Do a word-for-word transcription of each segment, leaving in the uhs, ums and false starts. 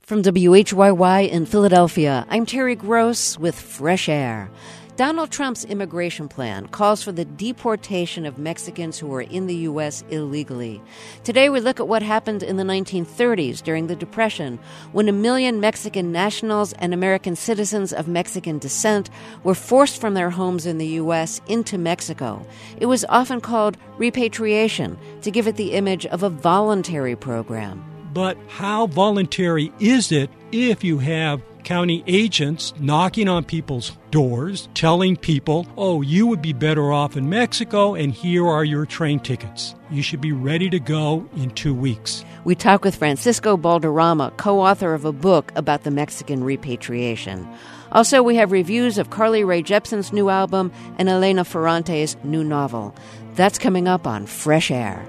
From W H Y Y in Philadelphia, I'm Terry Gross with Fresh Air. Donald Trump's immigration plan calls for the deportation of Mexicans who are in the U S illegally. Today we look at what happened in the nineteen thirties during the Depression, when a million Mexican nationals and American citizens of Mexican descent were forced from their homes in the U S into Mexico. It was often called repatriation, to give it the image of a voluntary program. But how voluntary is it if you have county agents knocking on people's doors, telling people, oh, you would be better off in Mexico, and here are your train tickets. You should be ready to go in two weeks. We talk with Francisco Balderrama, co-author of a book about the Mexican repatriation. Also, we have reviews of Carly Rae Jepsen's new album and Elena Ferrante's new novel. That's coming up on Fresh Air.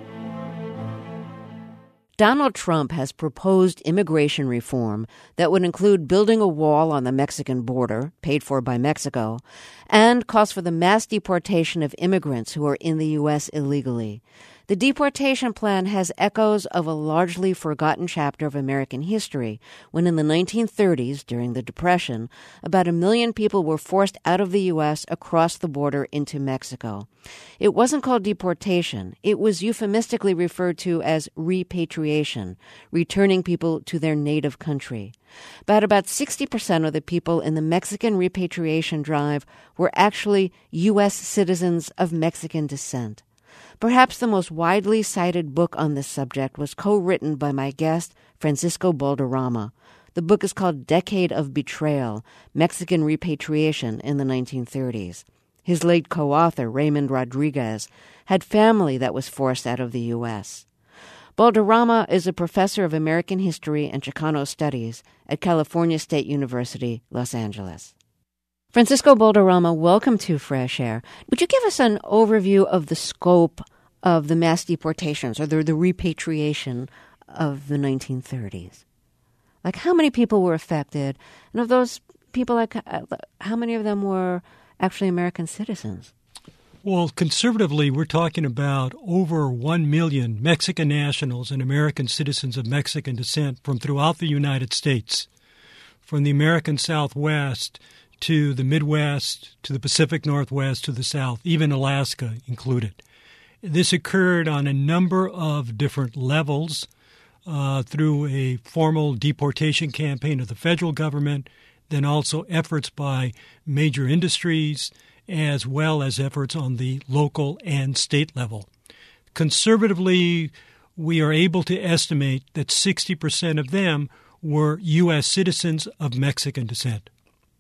Donald Trump has proposed immigration reform that would include building a wall on the Mexican border, paid for by Mexico, and calls for the mass deportation of immigrants who are in the U S illegally. The deportation plan has echoes of a largely forgotten chapter of American history, when in the nineteen thirties, during the Depression, about a million people were forced out of the U S across the border into Mexico. It wasn't called deportation. It was euphemistically referred to as repatriation, returning people to their native country. But about sixty percent of the people in the Mexican repatriation drive were actually U S citizens of Mexican descent. Perhaps the most widely cited book on this subject was co-written by my guest, Francisco Balderrama. The book is called Decade of Betrayal, Mexican Repatriation in the nineteen thirties. His late co-author, Raymond Rodriguez, had family that was forced out of the U S. Balderrama is a professor of American history and Chicano studies at California State University, Los Angeles. Francisco Balderrama, welcome to Fresh Air. Would you give us an overview of the scope of the mass deportations or the, the repatriation of the nineteen thirties? Like, how many people were affected? And of those people, like, how many of them were actually American citizens? Well, conservatively, we're talking about over one million Mexican nationals and American citizens of Mexican descent from throughout the United States, from the American Southwest to the Midwest, to the Pacific Northwest, to the South, even Alaska included. This occurred on a number of different levels uh, through a formal deportation campaign of the federal government, then also efforts by major industries, as well as efforts on the local and state level. Conservatively, we are able to estimate that sixty percent of them were U S citizens of Mexican descent.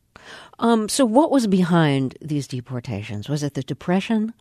Um, so what was behind these deportations? Was it the Depression?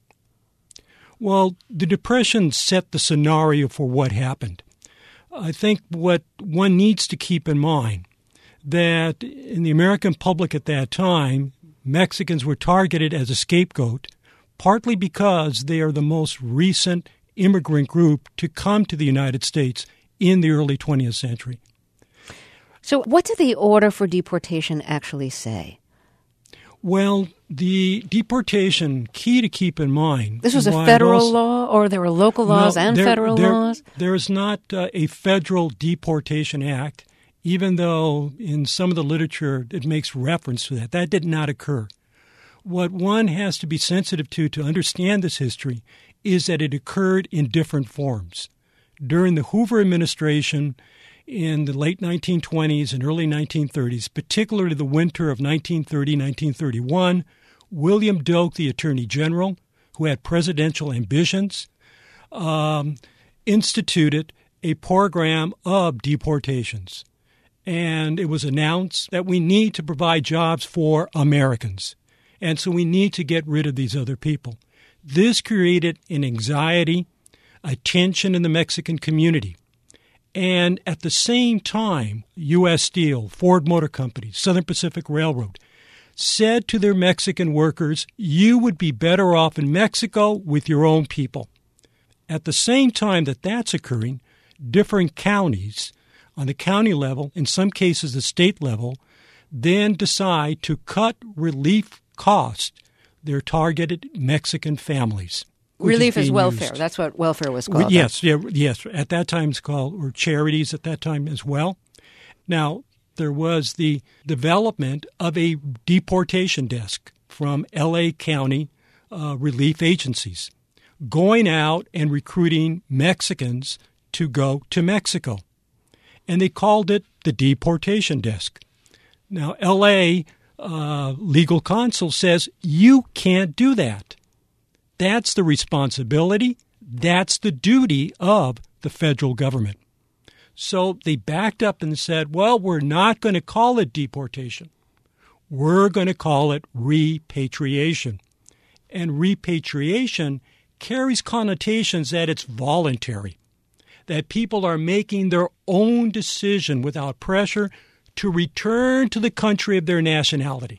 Well, the Depression set the scenario for what happened. I think what one needs to keep in mind that in the American public at that time, Mexicans were targeted as a scapegoat, partly because they are the most recent immigrant group to come to the United States in the early twentieth century. So what did the order for deportation actually say? Well, the deportation, key to keep in mind. This was a federal also, law, or there were local laws no, and there, federal there, laws? There is not uh, a federal deportation act, even though in some of the literature it makes reference to that. That did not occur. What one has to be sensitive to to understand this history is that it occurred in different forms. During the Hoover administration, in the late nineteen twenties and early nineteen thirties, particularly the winter of nineteen thirty to nineteen thirty-one, William Doak, the Attorney General, who had presidential ambitions, um, instituted a program of deportations. And it was announced that we need to provide jobs for Americans. And so we need to get rid of these other people. This created an anxiety, a tension in the Mexican community. And at the same time, U S Steel, Ford Motor Company, Southern Pacific Railroad said to their Mexican workers, you would be better off in Mexico with your own people. At the same time that that's occurring, different counties on the county level, in some cases the state level, then decide to cut relief costs their targeted Mexican families. Relief is, is welfare. Used. That's what welfare was called. Yes, yeah, yes. At that time it's called, or charities at that time as well. Now, there was the development of a deportation desk from L A County uh, relief agencies, going out and recruiting Mexicans to go to Mexico. And they called it the deportation desk. Now, L A uh, legal counsel says you can't do that. That's the responsibility. That's the duty of the federal government. So they backed up and said, well, we're not going to call it deportation. We're going to call it repatriation. And repatriation carries connotations that it's voluntary, that people are making their own decision without pressure to return to the country of their nationality.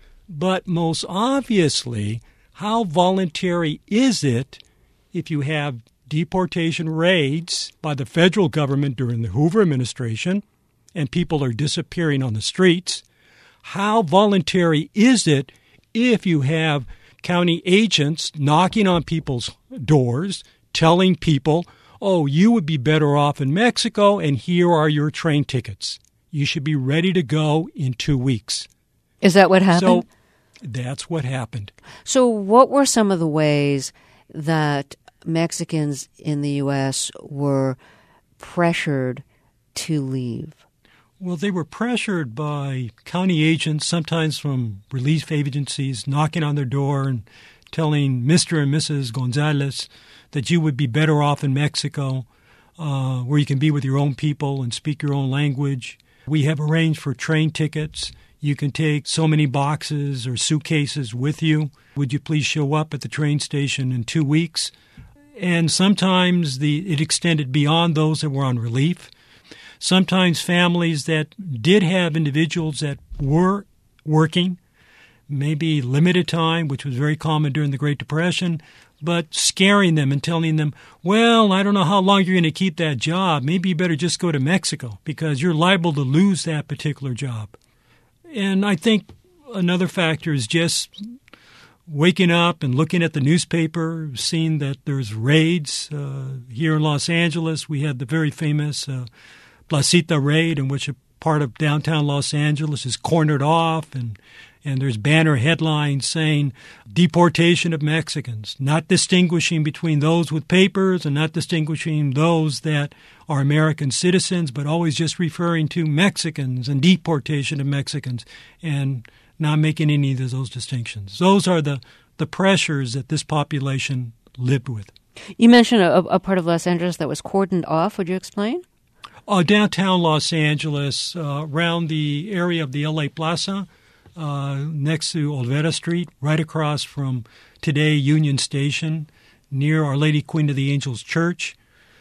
But most obviously, how voluntary is it if you have deportation raids by the federal government during the Hoover administration and people are disappearing on the streets? How voluntary is it if you have county agents knocking on people's doors, telling people, oh, you would be better off in Mexico, and here are your train tickets. You should be ready to go in two weeks. Is that what happened? So that's what happened. So what were some of the ways that Mexicans in the U S were pressured to leave? Well, they were pressured by county agents, sometimes from relief agencies, knocking on their door and telling Mister and Missus Gonzalez that you would be better off in Mexico, uh, where you can be with your own people and speak your own language. We have arranged for train tickets. You can take so many boxes or suitcases with you. Would you please show up at the train station in two weeks? And sometimes the it extended beyond those that were on relief. Sometimes families that did have individuals that were working, maybe limited time, which was very common during the Great Depression, but scaring them and telling them, well, I don't know how long you're going to keep that job. Maybe you better just go to Mexico because you're liable to lose that particular job. And I think another factor is just waking up and looking at the newspaper, seeing that there's raids. Uh, here in Los Angeles, we had the very famous uh, Placita raid, in which a part of downtown Los Angeles is cornered off, and and there's banner headlines saying deportation of Mexicans, not distinguishing between those with papers and not distinguishing those that are American citizens, but always just referring to Mexicans and deportation of Mexicans and not making any of those distinctions. Those are the, the pressures that this population lived with. You mentioned a, a part of Los Angeles that was cordoned off. Would you explain? Uh, downtown Los Angeles, uh, around the area of the L A Plaza, uh, next to Olvera Street, right across from today Union Station, near Our Lady Queen of the Angels Church.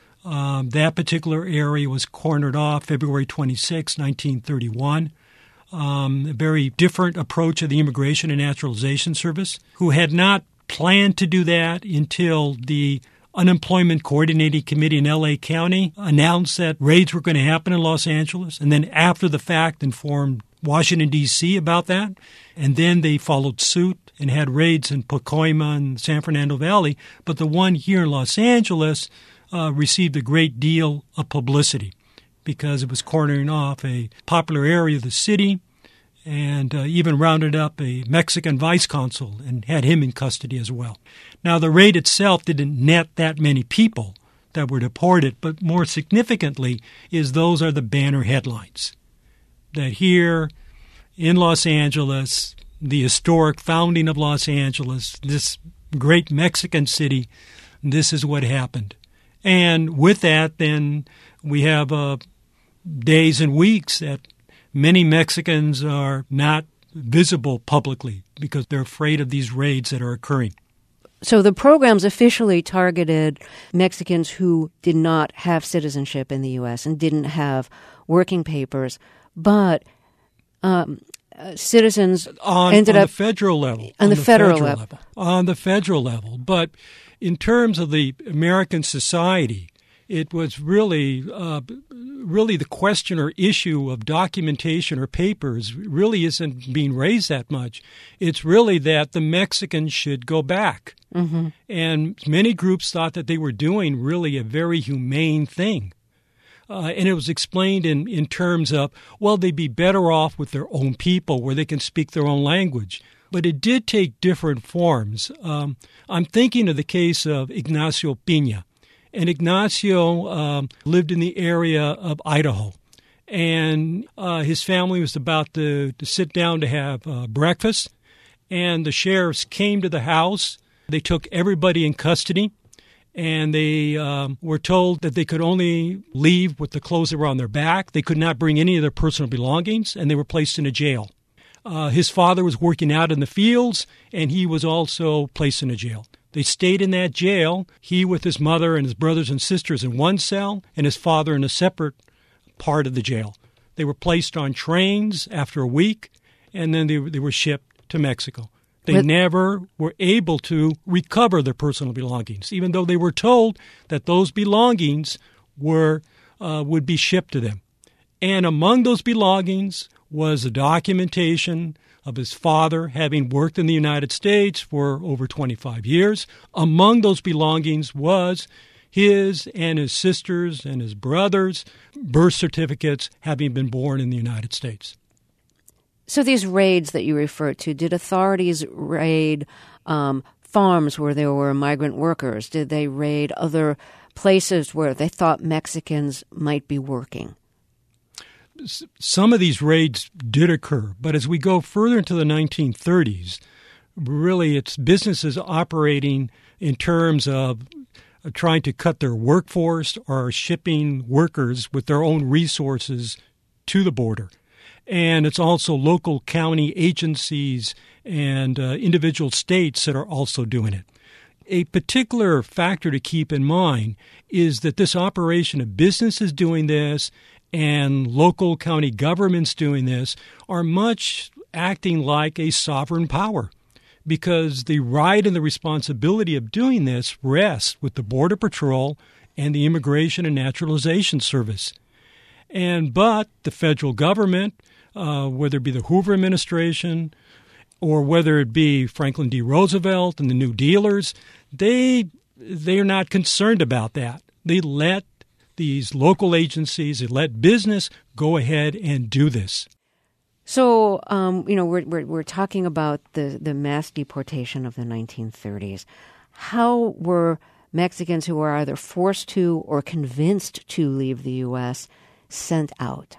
Um, that particular area was cornered off February twenty-sixth, nineteen thirty-one. Um, a very different approach of the Immigration and Naturalization Service, who had not planned to do that until the Unemployment Coordinating Committee in L A County announced that raids were going to happen in Los Angeles, and then after the fact informed Washington, D C about that, and then they followed suit and had raids in Pacoima and San Fernando Valley. But the one here in Los Angeles uh, received a great deal of publicity because it was cornering off a popular area of the city, and uh, even rounded up a Mexican vice consul and had him in custody as well. Now, the raid itself didn't net that many people that were deported, but more significantly is those are the banner headlines. That here in Los Angeles, the historic founding of Los Angeles, this great Mexican city, this is what happened. And with that, then, we have uh, days and weeks that many Mexicans are not visible publicly because they're afraid of these raids that are occurring. So the programs officially targeted Mexicans who did not have citizenship in the U S and didn't have working papers, but um, uh, citizens on, ended on up the federal level. On, on the, the federal, federal level. level. On the federal level. But in terms of the American society, it was really, uh, really the question or issue of documentation or papers really isn't being raised that much. It's really that the Mexicans should go back. Mm-hmm. And many groups thought that they were doing really a very humane thing. Uh, and it was explained in, in terms of, well, they'd be better off with their own people where they can speak their own language. But it did take different forms. Um, I'm thinking of the case of Ignacio Pina. And Ignacio um, lived in the area of Idaho. And uh, his family was about to, to sit down to have uh, breakfast. And the sheriffs came to the house. They took everybody in custody. And they um, were told that they could only leave with the clothes that were on their back. They could not bring any of their personal belongings, and they were placed in a jail. Uh, his father was working out in the fields, and he was also placed in a jail. They stayed in that jail, he with his mother and his brothers and sisters in one cell, and his father in a separate part of the jail. They were placed on trains after a week, and then they, they were shipped to Mexico. They but, never were able to recover their personal belongings, even though they were told that those belongings were uh, would be shipped to them. And among those belongings was the documentation of his father having worked in the United States for over twenty-five years. Among those belongings was his and his sisters' and his brothers' birth certificates having been born in the United States. So these raids that you referred to, did authorities raid um, farms where there were migrant workers? Did they raid other places where they thought Mexicans might be working? Some of these raids did occur, but as we go further into the nineteen thirties, really it's businesses operating in terms of trying to cut their workforce or shipping workers with their own resources to the border. And it's also local county agencies and uh, individual states that are also doing it. A particular factor to keep in mind is that this operation of businesses doing this and local county governments doing this are much acting like a sovereign power, because the right and the responsibility of doing this rests with the Border Patrol and the Immigration and Naturalization Service. And but the federal government, uh, whether it be the Hoover administration or whether it be Franklin D. Roosevelt and the New Dealers, they they're not concerned about that. They let these local agencies, they let business go ahead and do this. So, um, you know, we're, we're we're talking about the the mass deportation of the nineteen thirties. How were Mexicans who were either forced to or convinced to leave the U S sent out?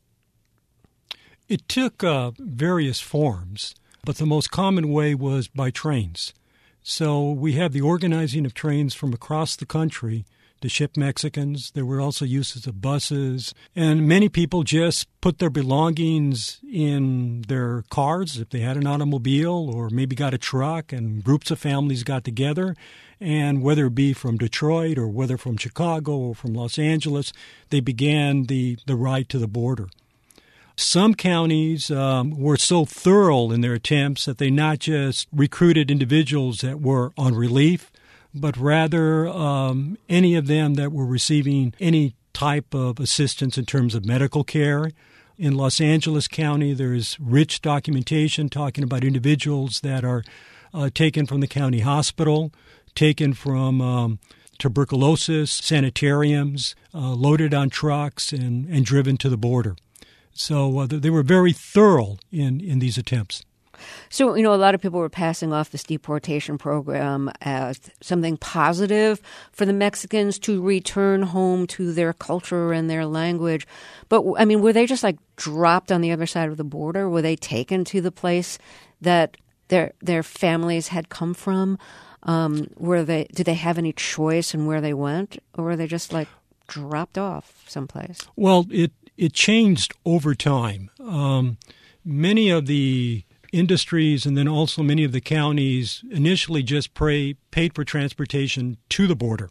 It took uh, various forms, but the most common way was by trains. So we have the organizing of trains from across the country to ship Mexicans. There were also uses of buses, and many people just put their belongings in their cars if they had an automobile, or maybe got a truck, and groups of families got together. And whether it be from Detroit or whether from Chicago or from Los Angeles, they began the, the ride to the border. Some counties um, were so thorough in their attempts that they not just recruited individuals that were on relief, but rather um, any of them that were receiving any type of assistance in terms of medical care. In Los Angeles County, there is rich documentation talking about individuals that are uh, taken from the county hospital, taken from um, tuberculosis sanitariums, uh, loaded on trucks, and, and driven to the border. So uh, they were very thorough in, in these attempts. So, you know, a lot of people were passing off this deportation program as something positive for the Mexicans to return home to their culture and their language. But, I mean, were they just like dropped on the other side of the border? Were they taken to the place that their their families had come from? Um, were they, did they have any choice in where they went? Or were they just like dropped off someplace? Well, it, it changed over time. Um, many of the industries and then also many of the counties initially just pray, paid for transportation to the border.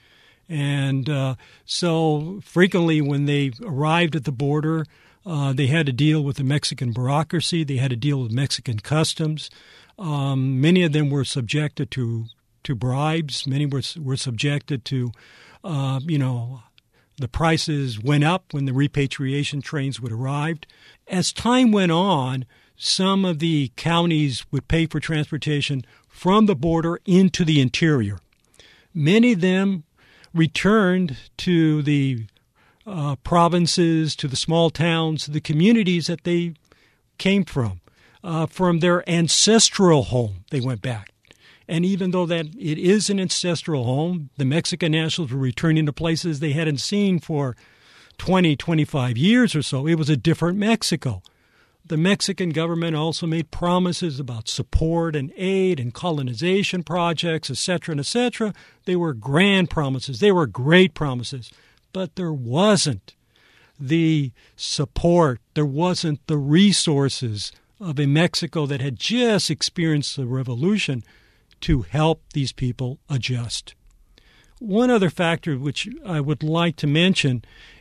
And uh, so frequently when they arrived at the border, uh, they had to deal with the Mexican bureaucracy. They had to deal with Mexican customs. Um, many of them were subjected to to bribes. Many were were subjected to, uh, you know, the prices went up when the repatriation trains would arrive. As time went on, some of the counties would pay for transportation from the border into the interior. Many of them returned to the uh, provinces, to the small towns, to the communities that they came from. Uh, from their ancestral home, they went back. And even though that it is an ancestral home, the Mexican nationals were returning to places they hadn't seen for twenty, twenty-five years or so. It was a different Mexico. The Mexican government also made promises about support and aid and colonization projects, et cetera, and et cetera. They were grand promises. They were great promises. But there wasn't the support. There wasn't the resources of a Mexico that had just experienced the revolution to help these people adjust. One other factor which I would like to mention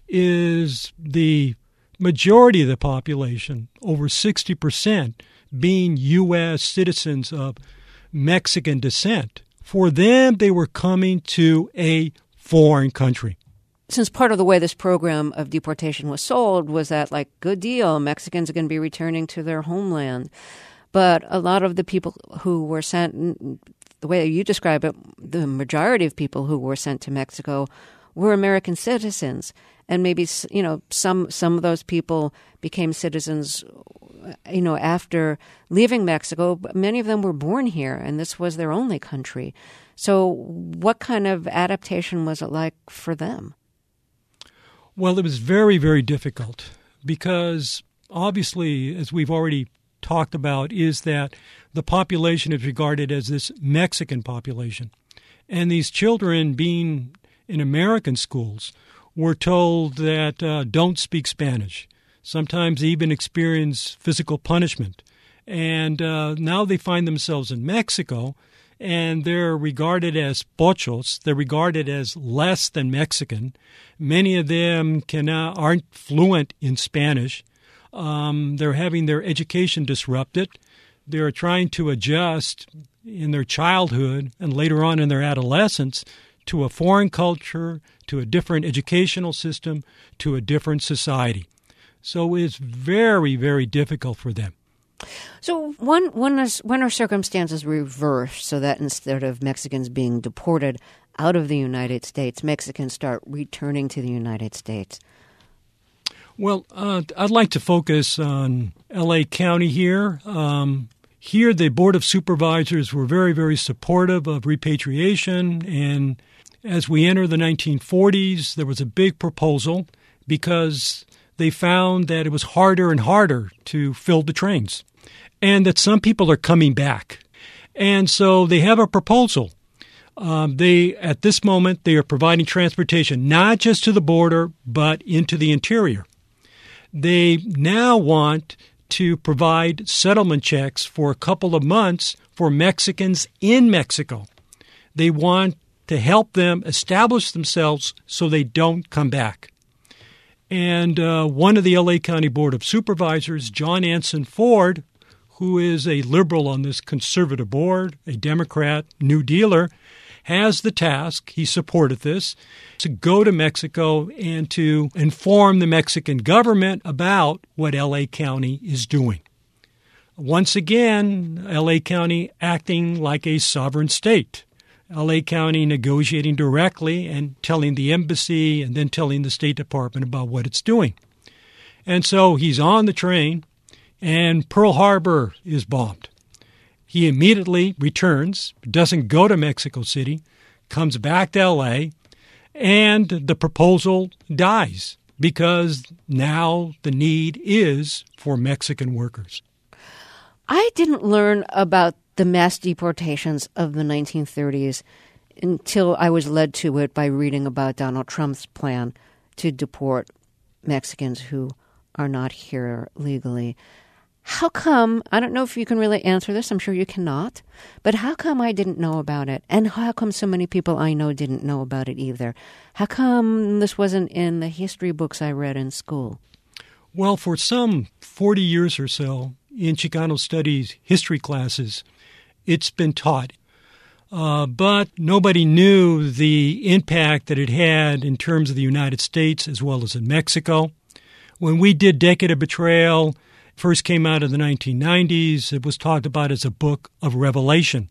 is the majority of the population, over sixty percent, being U S citizens of Mexican descent. For them, they were coming to a foreign country. Since part of the way this program of deportation was sold was that, like, good deal, Mexicans are going to be returning to their homeland. But a lot of the people who were sent, the way you describe it, the majority of people who were sent to Mexico were American citizens. And maybe, you know, some some of those people became citizens, you know, after leaving Mexico. But many of them were born here, and this was their only country. So what kind of adaptation was it like for them? Well, it was very, very difficult because obviously, as we've already talked about, is that the population is regarded as this Mexican population. And these children being in American schools were told that uh, don't speak Spanish, sometimes even experience physical punishment. And uh, now they find themselves in Mexico, and they're regarded as pochos. They're regarded as less than Mexican. Many of them cannot, aren't fluent in Spanish. Um, they're having their education disrupted. They're trying to adjust in their childhood and later on in their adolescence to a foreign culture, to a different educational system, to a different society. So it's very, very difficult for them. So when, when, is, when are circumstances reversed so that instead of Mexicans being deported out of the United States, Mexicans start returning to the United States? Well, uh, I'd like to focus on L A County here. Um, here, the Board of Supervisors were very, very supportive of repatriation. And as we enter the nineteen forties, there was a big proposal because they found that it was harder and harder to fill the trains and that some people are coming back. And so they have a proposal. Um, they, at this moment, they are providing transportation not just to the border, but into the interior. They now want to provide settlement checks for a couple of months for Mexicans in Mexico. They want to help them establish themselves so they don't come back. And uh, one of the L A County Board of Supervisors, John Anson Ford, who is a liberal on this conservative board, a Democrat, New Dealer, has the task, he supported this, to go to Mexico and to inform the Mexican government about what L A County is doing. Once again, L A County acting like a sovereign state. L A County negotiating directly and telling the embassy and then telling the State Department about what it's doing. And so he's on the train, and Pearl Harbor is bombed. He immediately returns, doesn't go to Mexico City, comes back to L A, and the proposal dies because now the need is for Mexican workers. I didn't learn about the mass deportations of the nineteen thirties until I was led to it by reading about Donald Trump's plan to deport Mexicans who are not here legally. How come, I don't know if you can really answer this, I'm sure you cannot, but how come I didn't know about it? And how come so many people I know didn't know about it either? How come this wasn't in the history books I read in school? Well, for some forty years or so, in Chicano Studies history classes, it's been taught. Uh, but nobody knew the impact that it had in terms of the United States as well as in Mexico. When we did Decade of Betrayal, first came out in the nineteen nineties, it was talked about as a book of revelation.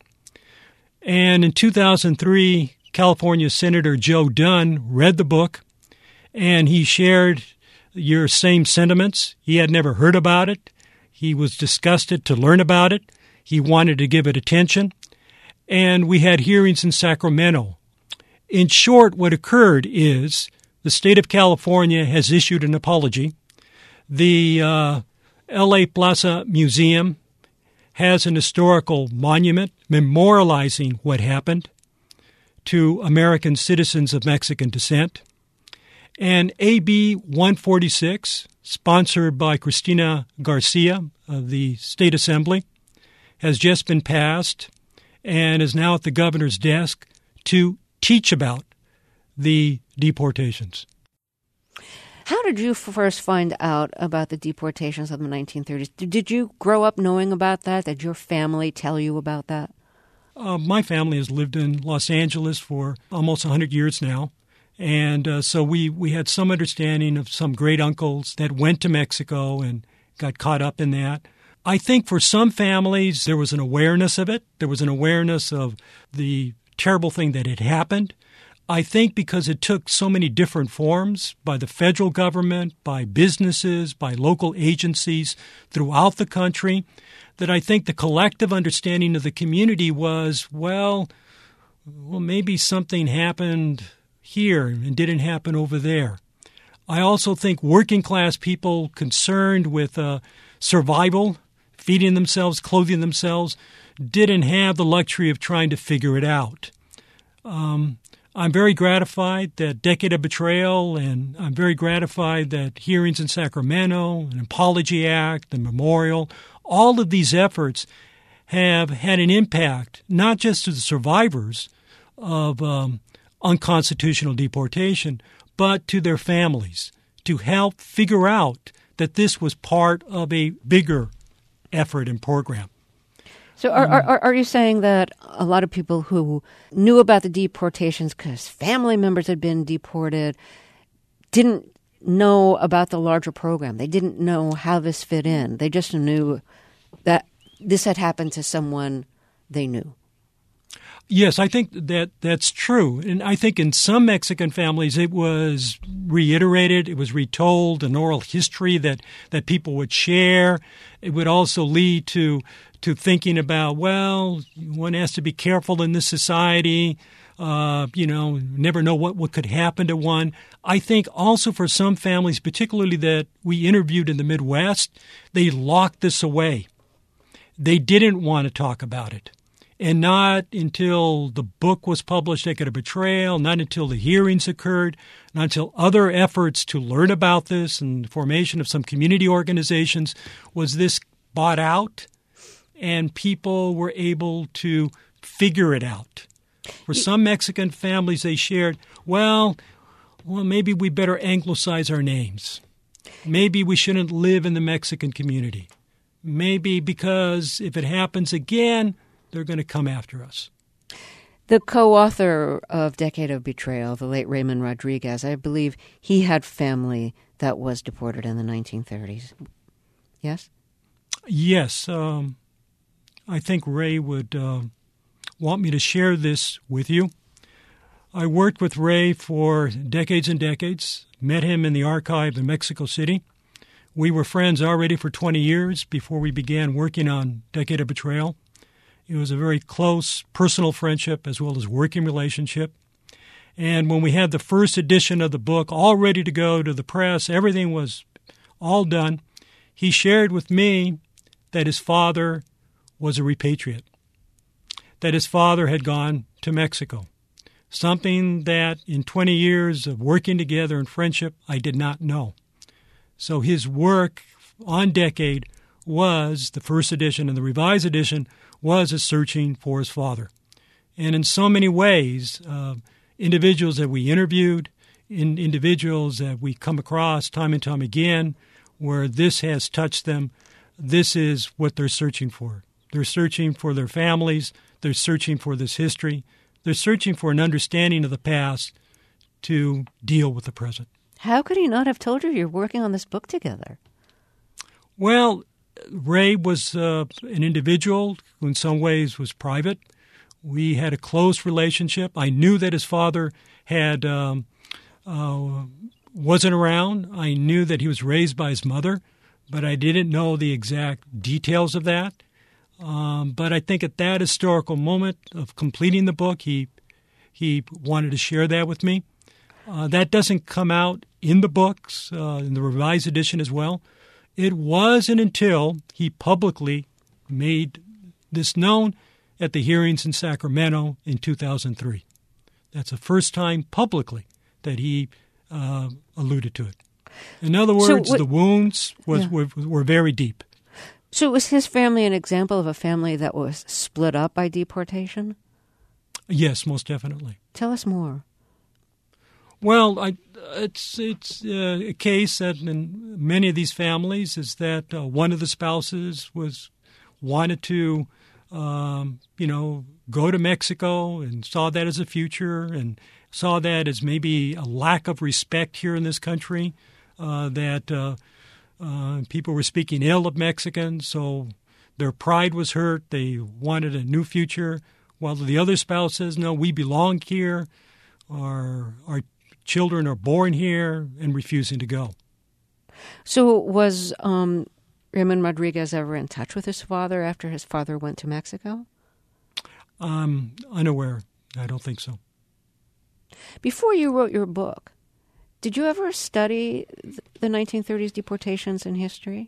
And in two thousand three, California Senator Joe Dunn read the book and he shared your same sentiments. He had never heard about it. He was disgusted to learn about it. He wanted to give it attention. And we had hearings in Sacramento. In short, what occurred is the state of California has issued an apology. The uh, L A Plaza Museum has an historical monument memorializing what happened to American citizens of Mexican descent. And A B one forty-six, sponsored by Cristina Garcia of the State Assembly, has just been passed and is now at the governor's desk to teach about the deportations. How did you first find out about the deportations of the nineteen thirties? Did you grow up knowing about that? Did your family tell you about that? Uh, my family has lived in Los Angeles for almost one hundred years now. And uh, so we, we had some understanding of some great uncles that went to Mexico and got caught up in that. I think for some families, there was an awareness of it. There was an awareness of the terrible thing that had happened. I think because it took so many different forms by the federal government, by businesses, by local agencies throughout the country, that I think the collective understanding of the community was, well, well, maybe something happened here and didn't happen over there. I also think working class people concerned with uh, survival, feeding themselves, clothing themselves, didn't have the luxury of trying to figure it out. Um, I'm very gratified that Decade of Betrayal, and I'm very gratified that hearings in Sacramento, an Apology Act, the memorial, all of these efforts have had an impact, not just to the survivors of um, unconstitutional deportation, but to their families, to help figure out that this was part of a bigger effort and program. So are, are are you saying that a lot of people who knew about the deportations because family members had been deported didn't know about the larger program? They didn't know how this fit in. They just knew that this had happened to someone they knew. Yes, I think that that's true. And I think in some Mexican families it was reiterated, it was retold, an oral history that, that people would share. It would also lead to to thinking about, well, one has to be careful in this society, uh, you know, never know what, what could happen to one. I think also for some families, particularly that we interviewed in the Midwest, they locked this away. They didn't want to talk about it. And not until the book was published, Decade of Betrayal, not until the hearings occurred, not until other efforts to learn about this and the formation of some community organizations was this bought out and people were able to figure it out. For some Mexican families, they shared, well, well, maybe we better anglicize our names. Maybe we shouldn't live in the Mexican community. Maybe because if it happens again, they're going to come after us. The co-author of Decade of Betrayal, the late Raymond Rodriguez, I believe he had family that was deported in the nineteen thirties. Yes? Yes. Um, I think Ray would uh, want me to share this with you. I worked with Ray for decades and decades, met him in the archive in Mexico City. We were friends already for twenty years before we began working on Decade of Betrayal. It was a very close personal friendship as well as working relationship. And when we had the first edition of the book all ready to go to the press, everything was all done, he shared with me that his father was a repatriate, that his father had gone to Mexico, something that in twenty years of working together in friendship, I did not know. So his work on Decade was, the first edition and the revised edition, was a searching for his father. And in so many ways, uh, individuals that we interviewed, in individuals that we come across time and time again, where this has touched them, this is what they're searching for. They're searching for their families. They're searching for this history. They're searching for an understanding of the past to deal with the present. How could he not have told you you're working on this book together? Well, Ray was uh, an individual who in some ways was private. We had a close relationship. I knew that his father had um, uh, wasn't around. I knew that he was raised by his mother, but I didn't know the exact details of that. Um, but I think at that historical moment of completing the book, he he wanted to share that with me. Uh, that doesn't come out in the books, uh, in the revised edition as well. It wasn't until he publicly made this known at the hearings in Sacramento in two thousand three. That's the first time publicly that he uh, alluded to it. In other words, so what, the wounds was, yeah. were, were very deep. So was his family an example of a family that was split up by deportation? Yes, most definitely. Tell us more. Well, I, it's it's uh, a case that in many of these families is that uh, one of the spouses was wanted to, um, you know, go to Mexico and saw that as a future and saw that as maybe a lack of respect here in this country, uh, that uh, uh, people were speaking ill of Mexicans, so their pride was hurt. They wanted a new future, while the other spouse says, no, we belong here, our, our children are born here, and refusing to go. So was um, Ramon Rodriguez ever in touch with his father after his father went to Mexico? I'm unaware. I don't think so. Before you wrote your book, did you ever study the nineteen thirties deportations in history?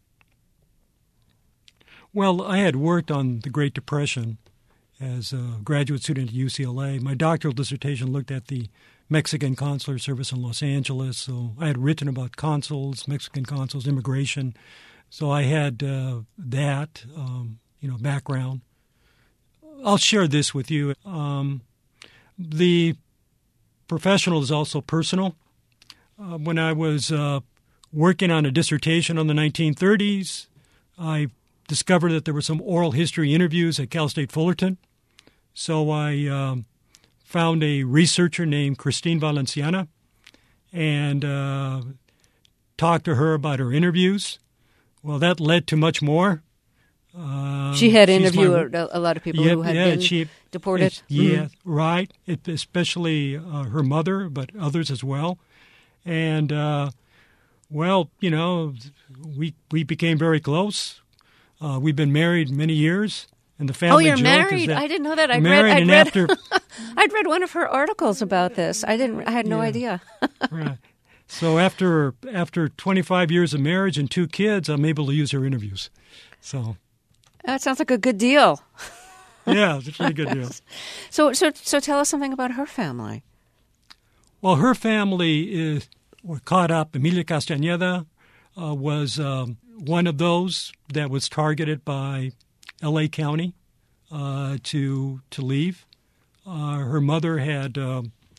Well, I had worked on the Great Depression as a graduate student at U C L A. My doctoral dissertation looked at the Mexican consular service in Los Angeles, so I had written about consuls, Mexican consuls, immigration. So I had uh, that, um, you know, background. I'll share this with you. Um, the professional is also personal. Uh, when I was uh, working on a dissertation on the nineteen thirties, I discovered that there were some oral history interviews at Cal State Fullerton. So I um, found a researcher named Christine Valenciana and uh, talked to her about her interviews. Well, that led to much more. Uh, she had interviewed my, a lot of people yeah, who had yeah, been she, deported. Yeah, mm-hmm. right. It, especially uh, her mother, but others as well. And, uh, well, you know, we we became very close. Uh, we've been married many years. And the family oh, you're joke married? Is that I didn't know that. I'd married read, I'd and read, after, I'd read one of her articles about this. I didn't. I had no yeah, idea. Right. So after after twenty-five years of marriage and two kids, I'm able to use her interviews. So that sounds like a good deal. Yeah, it's a pretty good deal. So, so, so, tell us something about her family. Well, her family is were caught up. Emilia Castañeda uh, was um, one of those that was targeted by L A County uh, to to leave. Uh, her mother had uh,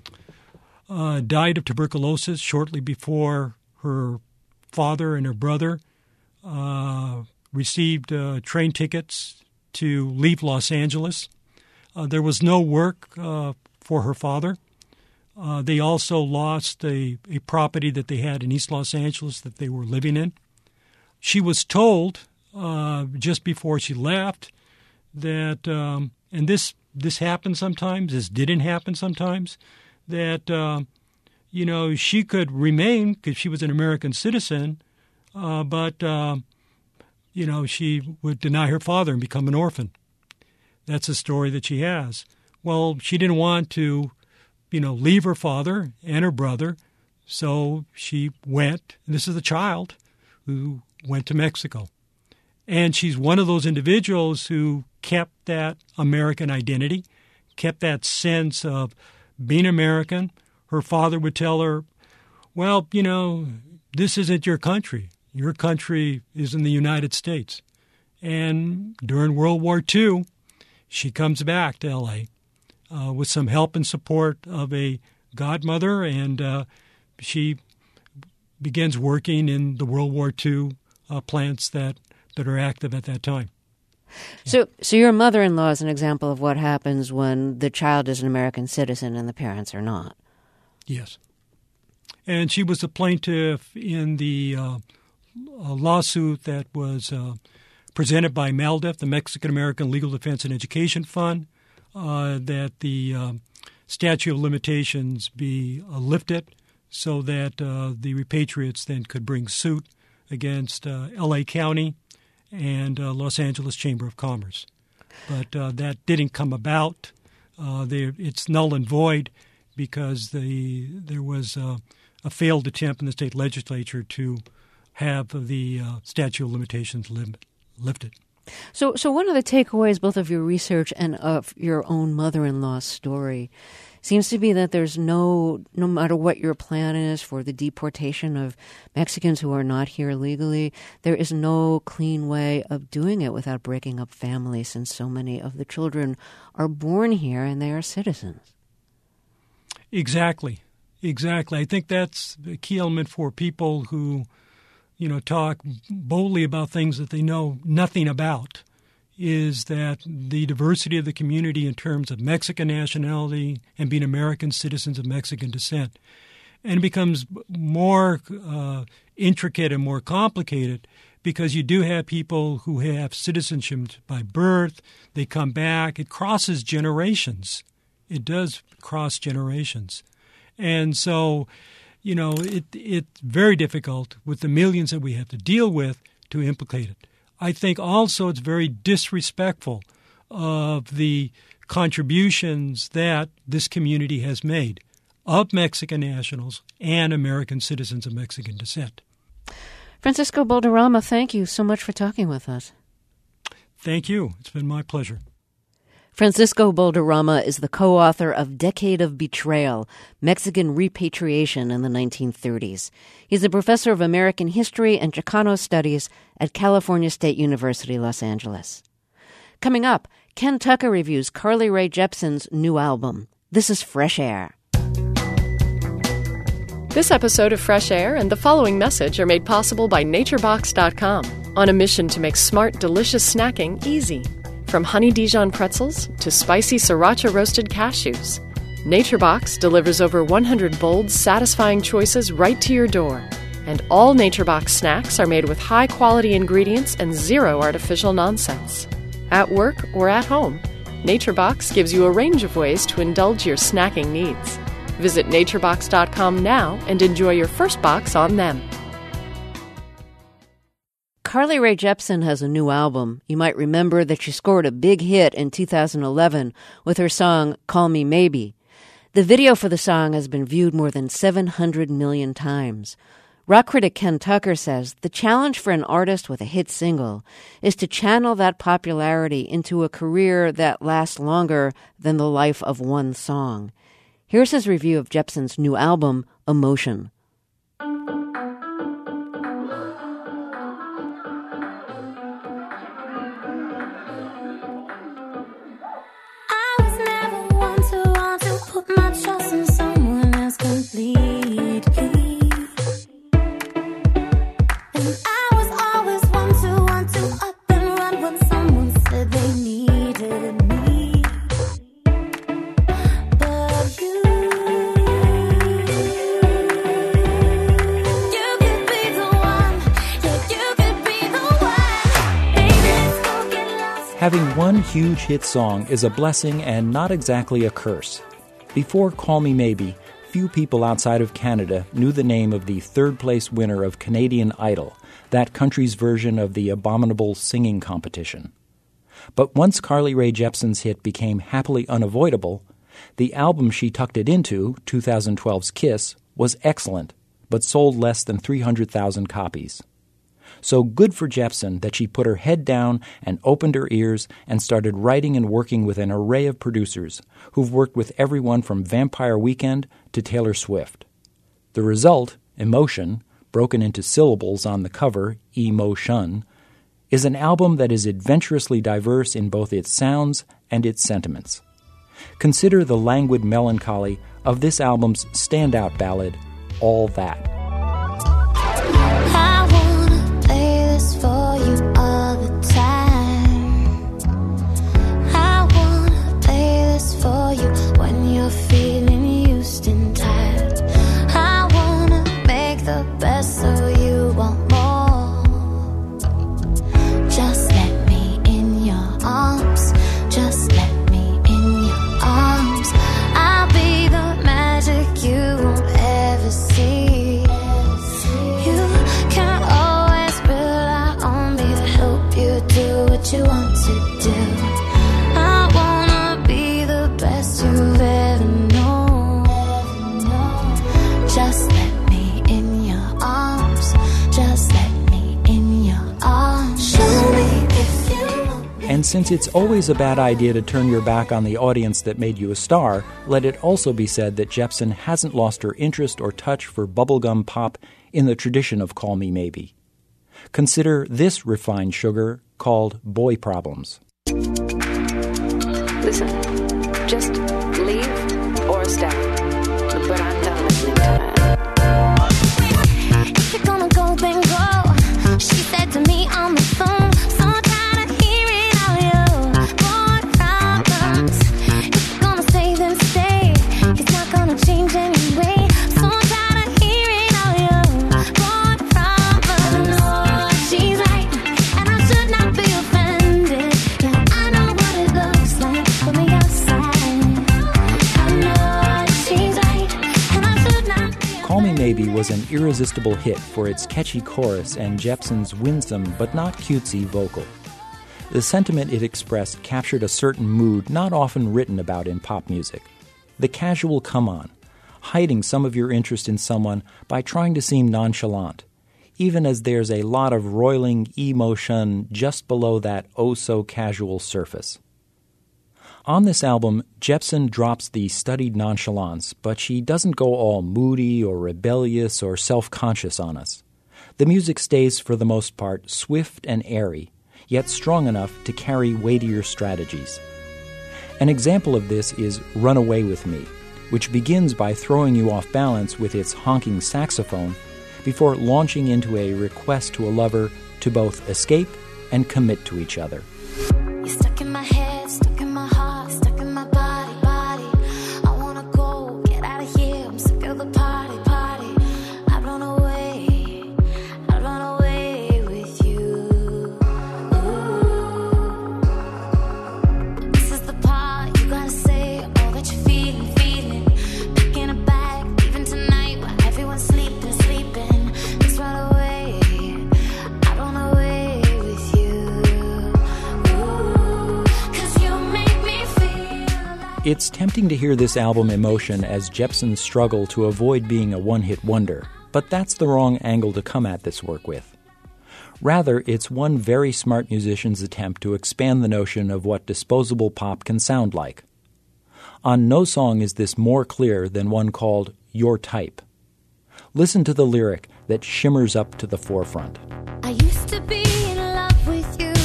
uh, died of tuberculosis shortly before her father and her brother uh, received uh, train tickets to leave Los Angeles. Uh, there was no work uh, for her father. Uh, they also lost a, a property that they had in East Los Angeles that they were living in. She was told uh, just before she left that, um, and this this happened sometimes, this didn't happen sometimes, that, uh, you know, she could remain because she was an American citizen, uh, but, uh, you know, she would deny her father and become an orphan. That's a story that she has. Well, she didn't want to, you know, leave her father and her brother, so she went, and this is a child who went to Mexico. And she's one of those individuals who kept that American identity, kept that sense of being American. Her father would tell her, well, you know, this isn't your country. Your country is in the United States. And during World War Two, she comes back to L A uh, with some help and support of a godmother, and uh, she begins working in the World War Two uh, plants that, that are active at that time. So, so your mother-in-law is an example of what happens when the child is an American citizen and the parents are not. Yes. And she was the plaintiff in the uh, lawsuit that was uh, presented by MALDEF, the Mexican-American Legal Defense and Education Fund, uh, that the uh, statute of limitations be uh, lifted so that uh, the repatriates then could bring suit against uh, L A County and uh, Los Angeles Chamber of Commerce. But uh, that didn't come about. Uh, it's null and void because the there was uh, a failed attempt in the state legislature to have the uh, statute of limitations limit, lifted. So, so one of the takeaways, both of your research and of your own mother-in-law's story, seems to be that there's no, no matter what your plan is for the deportation of Mexicans who are not here legally, there is no clean way of doing it without breaking up families, since so many of the children are born here and they are citizens. Exactly. Exactly. I think that's the key element for people who, you know, talk boldly about things that they know nothing about, is that the diversity of the community in terms of Mexican nationality and being American citizens of Mexican descent. And it becomes more uh, intricate and more complicated because you do have people who have citizenship by birth. They come back. It crosses generations. It does cross generations. And so, you know, it it's very difficult with the millions that we have to deal with to implicate it. I think also it's very disrespectful of the contributions that this community has made of Mexican nationals and American citizens of Mexican descent. Francisco Balderrama, thank you so much for talking with us. Thank you. It's been my pleasure. Francisco Balderrama is the co-author of Decade of Betrayal, Mexican Repatriation in the nineteen thirties. He's a professor of American history and Chicano studies at California State University, Los Angeles. Coming up, Ken Tucker reviews Carly Rae Jepsen's new album. This is Fresh Air. This episode of Fresh Air and the following message are made possible by NatureBox dot com, on a mission to make smart, delicious snacking easy. From honey Dijon pretzels to spicy sriracha roasted cashews, NatureBox delivers over one hundred bold, satisfying choices right to your door. And all NatureBox snacks are made with high-quality ingredients and zero artificial nonsense. At work or at home, NatureBox gives you a range of ways to indulge your snacking needs. Visit NatureBox dot com now and enjoy your first box on them. Carly Rae Jepsen has a new album. You might remember that she scored a big hit in two thousand eleven with her song Call Me Maybe. The video for the song has been viewed more than seven hundred million times. Rock critic Ken Tucker says the challenge for an artist with a hit single is to channel that popularity into a career that lasts longer than the life of one song. Here's his review of Jepsen's new album, Emotion. Having one huge hit song is a blessing and not exactly a curse. Before Call Me Maybe, few people outside of Canada knew the name of the third-place winner of Canadian Idol, that country's version of the abominable singing competition. But once Carly Rae Jepsen's hit became happily unavoidable, the album she tucked it into, twenty twelve's Kiss, was excellent, but sold less than three hundred thousand copies. So good for Jepsen that she put her head down and opened her ears and started writing and working with an array of producers who've worked with everyone from Vampire Weekend to Taylor Swift. The result, Emotion, broken into syllables on the cover, E-Mo-Shun, is an album that is adventurously diverse in both its sounds and its sentiments. Consider the languid melancholy of this album's standout ballad, All That. See And since it's always a bad idea to turn your back on the audience that made you a star, let it also be said that Jepsen hasn't lost her interest or touch for bubblegum pop in the tradition of Call Me Maybe. Consider this refined sugar called Boy Problems. Listen, just leave or stay. But I'm done listening to that. If you're gonna go, then go. She said to me on the phone. So tired of hearing all your boy problems. If you're gonna stay, then stay. It's not gonna change anyway. So tired of hearing all your boy problems. Oh, she's right, and I should not be offended. Yeah, I know what it looks like from the outside. I know she's right. Call Me Maybe was an irresistible hit for its catchy chorus and Jepsen's winsome but not cutesy vocal. The sentiment it expressed captured a certain mood not often written about in pop music. The casual come-on, hiding some of your interest in someone by trying to seem nonchalant, even as there's a lot of roiling emotion just below that oh-so-casual surface. On this album, Jepsen drops the studied nonchalance, but she doesn't go all moody or rebellious or self-conscious on us. The music stays, for the most part, swift and airy, yet strong enough to carry weightier strategies. An example of this is Run Away With Me, which begins by throwing you off balance with its honking saxophone before launching into a request to a lover to both escape and commit to each other. You're stuck in my head, stuck in my heart, stuck in my body, body. I wanna go, get out of here, I'm sick of the party, party. I run away, I run away with you. Ooh. This is the part you gotta say all that you're feeling, feeling. Picking a bag, leaving tonight while everyone's sleeping, sleeping. Let's run away, I run away with you. It's tempting to hear this album Emotion as Jepsen's struggle to avoid being a one-hit wonder, but that's the wrong angle to come at this work with. Rather, it's one very smart musician's attempt to expand the notion of what disposable pop can sound like. On no song is this more clear than one called Your Type. Listen to the lyric that shimmers up to the forefront. I used to be in love with you.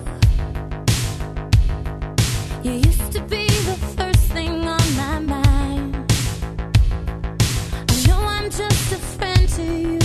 You used to be the first thing on my mind. I know I'm just a friend to you,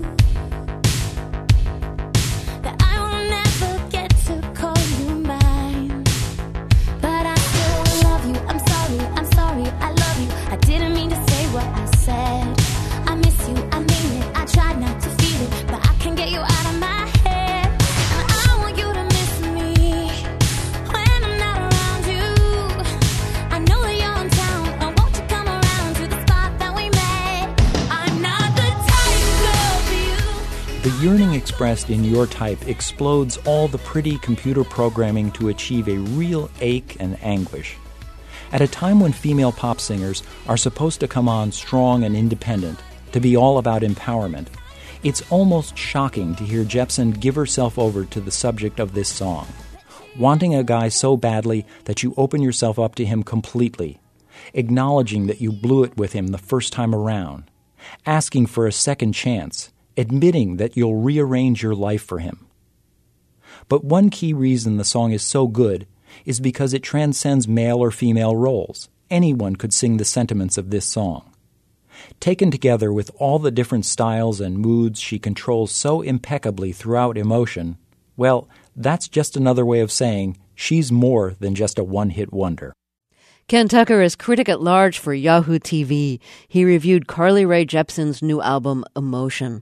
that I will never get to call you mine. But I still love you. I'm sorry, I'm sorry, I love you. I didn't mean to say what I said. I miss you, I mean it. I tried not to feel it, but I can't get you out of my head. And I want you to miss me when I'm not around you. I know that you're in town, and won't you come around to the spot that we met? I'm not the type of you. The yearning expressed in Your Type explodes all the pretty computer programming to achieve a real ache and anguish. At a time when female pop singers are supposed to come on strong and independent, to be all about empowerment, it's almost shocking to hear Jepsen give herself over to the subject of this song, wanting a guy so badly that you open yourself up to him completely, acknowledging that you blew it with him the first time around, asking for a second chance, admitting that you'll rearrange your life for him. But one key reason the song is so good is because it transcends male or female roles. Anyone could sing the sentiments of this song. Taken together with all the different styles and moods she controls so impeccably throughout Emotion, well, that's just another way of saying she's more than just a one-hit wonder. Ken Tucker is critic at large for Yahoo T V. He reviewed Carly Rae Jepsen's new album, Emotion.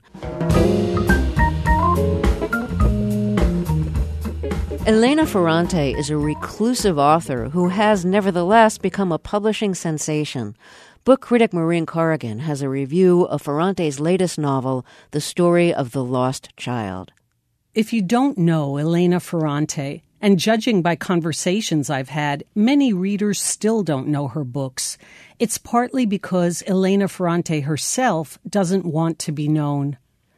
Elena Ferrante is a reclusive author who has nevertheless become a publishing sensation. Book critic Maureen Corrigan has a review of Ferrante's latest novel, The Story of the Lost Child. If you don't know Elena Ferrante, and judging by conversations I've had, many readers still don't know her books. It's partly because Elena Ferrante herself doesn't want to be known.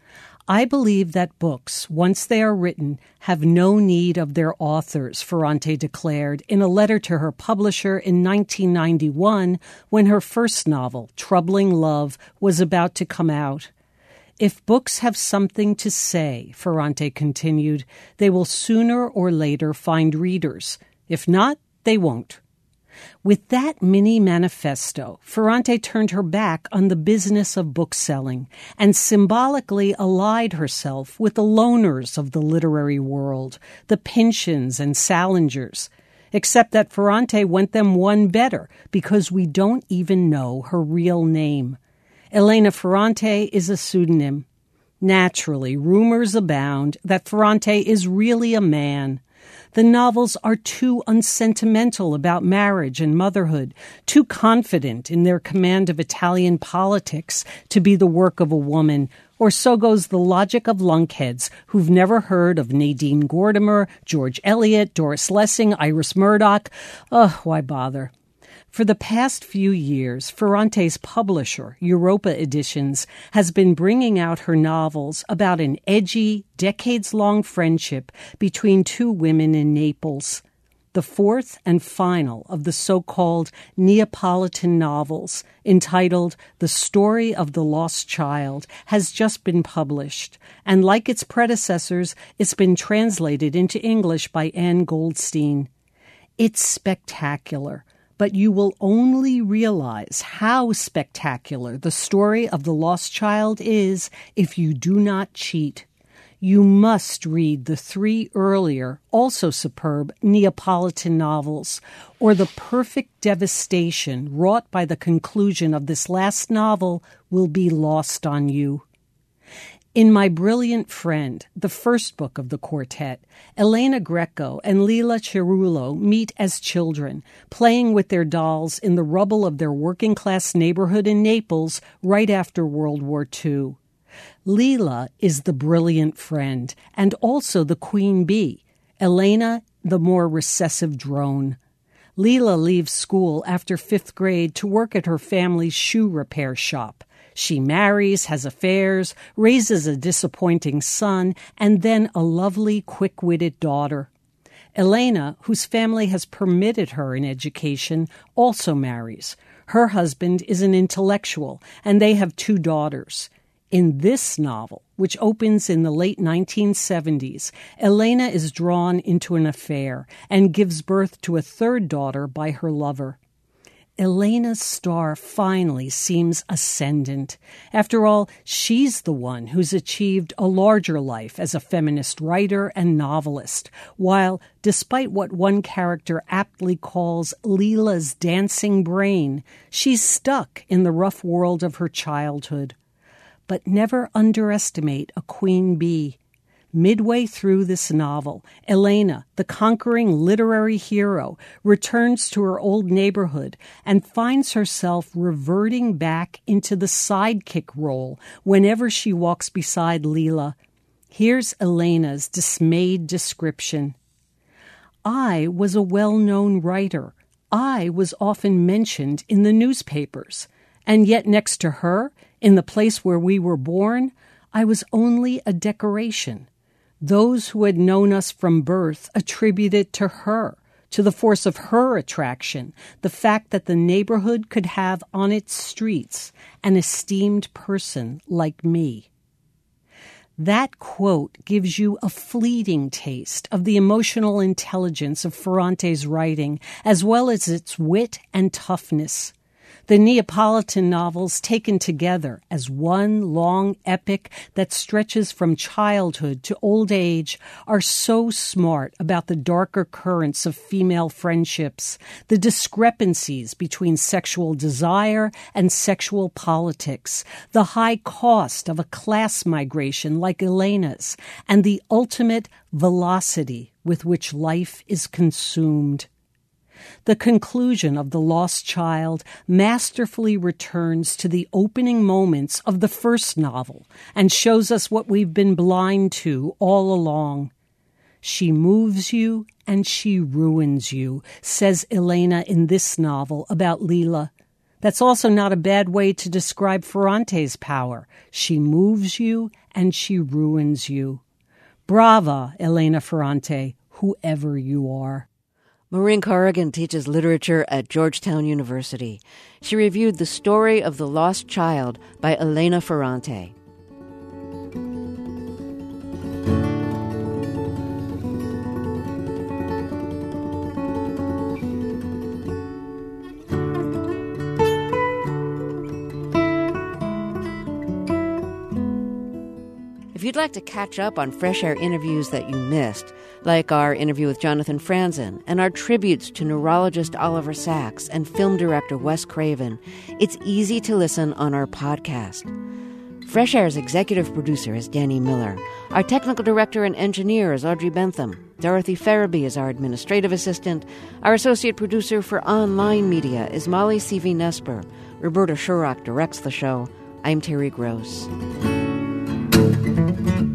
I believe that books, once they are written, have no need of their authors, Ferrante declared in a letter to her publisher in nineteen ninety-one when her first novel, Troubling Love, was about to come out. If books have something to say, Ferrante continued, they will sooner or later find readers. If not, they won't. With that mini manifesto, Ferrante turned her back on the business of bookselling and symbolically allied herself with the loners of the literary world, the Pynchons and Salingers, except that Ferrante went them one better because we don't even know her real name. Elena Ferrante is a pseudonym. Naturally, rumors abound that Ferrante is really a man. The novels are too unsentimental about marriage and motherhood, too confident in their command of Italian politics to be the work of a woman, or so goes the logic of lunkheads who've never heard of Nadine Gordimer, George Eliot, Doris Lessing, Iris Murdoch. Ugh, why bother? For the past few years, Ferrante's publisher, Europa Editions, has been bringing out her novels about an edgy, decades-long friendship between two women in Naples. The fourth and final of the so-called Neapolitan novels, entitled The Story of the Lost Child, has just been published, and like its predecessors, it's been translated into English by Anne Goldstein. It's spectacular. But you will only realize how spectacular the story of the lost child is if you do not cheat. You must read the three earlier, also superb, Neapolitan novels, or the perfect devastation wrought by the conclusion of this last novel will be lost on you. In My Brilliant Friend, the first book of the quartet, Elena Greco and Lila Cerullo meet as children, playing with their dolls in the rubble of their working-class neighborhood in Naples right after World War Two. Lila is the brilliant friend and also the queen bee, Elena the more recessive drone. Lila leaves school after fifth grade to work at her family's shoe repair shop. She marries, has affairs, raises a disappointing son, and then a lovely, quick-witted daughter. Elena, whose family has permitted her an education, also marries. Her husband is an intellectual, and they have two daughters. In this novel, which opens in the late nineteen seventies, Elena is drawn into an affair and gives birth to a third daughter by her lover. Elena's star finally seems ascendant. After all, she's the one who's achieved a larger life as a feminist writer and novelist, while, despite what one character aptly calls Lila's dancing brain, she's stuck in the rough world of her childhood. But never underestimate a queen bee. Midway through this novel, Elena, the conquering literary hero, returns to her old neighborhood and finds herself reverting back into the sidekick role whenever she walks beside Lila. Here's Elena's dismayed description. I was a well-known writer. I was often mentioned in the newspapers. And yet next to her, in the place where we were born, I was only a decoration. Those who had known us from birth attribute it to her, to the force of her attraction, the fact that the neighborhood could have on its streets an esteemed person like me. That quote gives you a fleeting taste of the emotional intelligence of Ferrante's writing, as well as its wit and toughness. The Neapolitan novels taken together as one long epic that stretches from childhood to old age are so smart about the darker currents of female friendships, the discrepancies between sexual desire and sexual politics, the high cost of a class migration like Elena's, and the ultimate velocity with which life is consumed. The conclusion of The Lost Child masterfully returns to the opening moments of the first novel and shows us what we've been blind to all along. She moves you and she ruins you, says Elena in this novel about Lila. That's also not a bad way to describe Ferrante's power. She moves you and she ruins you. Brava, Elena Ferrante, whoever you are. Maureen Corrigan teaches literature at Georgetown University. She reviewed The Story of the Lost Child by Elena Ferrante. If you'd like to catch up on Fresh Air interviews that you missed, like our interview with Jonathan Franzen and our tributes to neurologist Oliver Sacks and film director Wes Craven, it's easy to listen on our podcast. Fresh Air's executive producer is Danny Miller. Our technical director and engineer is Audrey Bentham. Dorothy Farabee is our administrative assistant. Our associate producer for online media is Molly C V Nesper. Roberta Shurrock directs the show. I'm Terry Gross. Thank you.